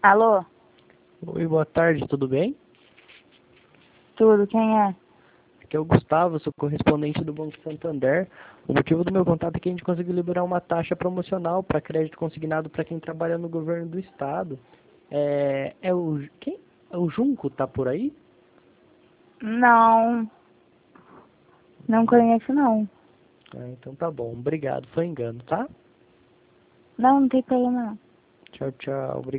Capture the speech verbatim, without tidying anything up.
Alô? Oi, boa tarde, tudo bem? Tudo, quem é? Aqui é o Gustavo, sou correspondente do Banco Santander. O motivo do meu contato é que a gente conseguiu liberar uma taxa promocional para crédito consignado para quem trabalha no governo do estado. É, é o quem? É o Junco, tá por aí? Não, não conheço não. Ah, então tá bom, obrigado, foi engano, tá? Não, não tem problema não. Tchau, tchau, obrigado.